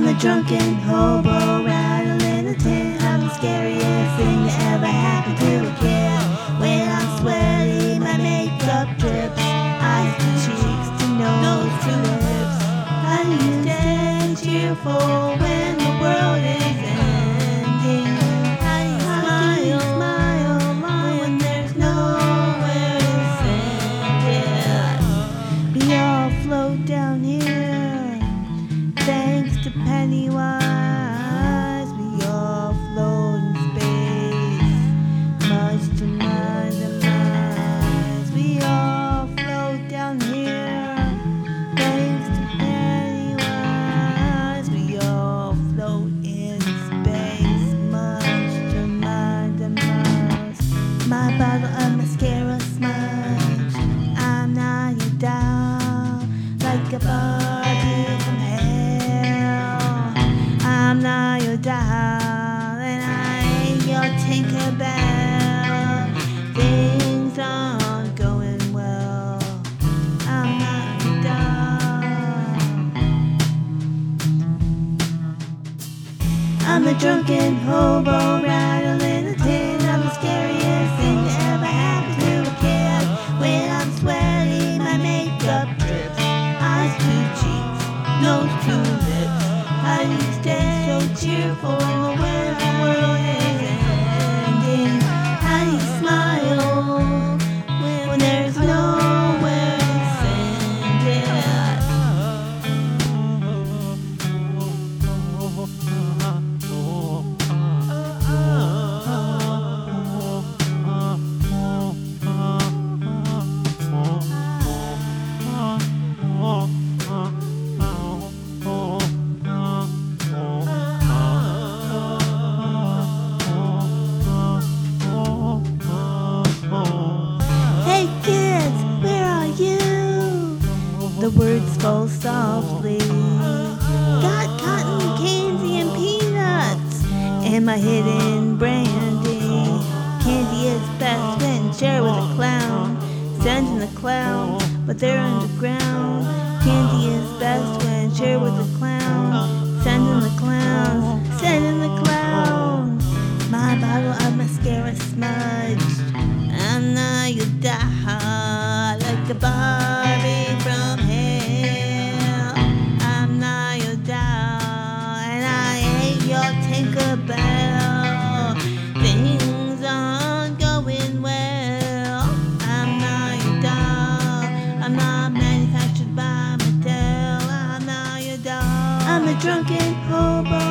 I'm a drunken hobo rattling a tin. I'm the scariest thing that ever happened to a kid. When I'm sweaty, my makeup drips. Eyes to cheeks to nose to lips. How do you stay cheerful when the world is ending? How do you smile when there's nowhere to send it? We all float down here, thanks to Pennywise. We all float in space, much to my demise. We all float down here, thanks to Pennywise. We all float in space, much to my demise. My bottle of mascara smudge. I'm not your doll, like a Barbie from hell. I'm not your doll, and I ain't your Tinkerbell. Things aren't going well. I'm not your doll. I'm a drunken hobo rattling a tin. I'm the scariest thing that ever happened to a kid. When I'm sweaty, my makeup drips. Eyes to cheeks, nose to lips. How do you stay so cheerful when the world is ending? How do you smile when there's nowhere to send it? Hey kids, where are you? The words fall softly. Got cotton candy and peanuts, and my hidden brandy. Candy is best when shared with a clown. Send in the clown, but they're underground. Candy is best when shared with a clown. Send in the clowns, send in the clowns. My bottle of mascara smudged. I'm not your doll, like a Barbie from hell. I'm not your doll, and I ain't your Tinkerbell. Things aren't going well. I'm not your doll. I'm not manufactured by Mattel. I'm not your doll. I'm a drunken hobo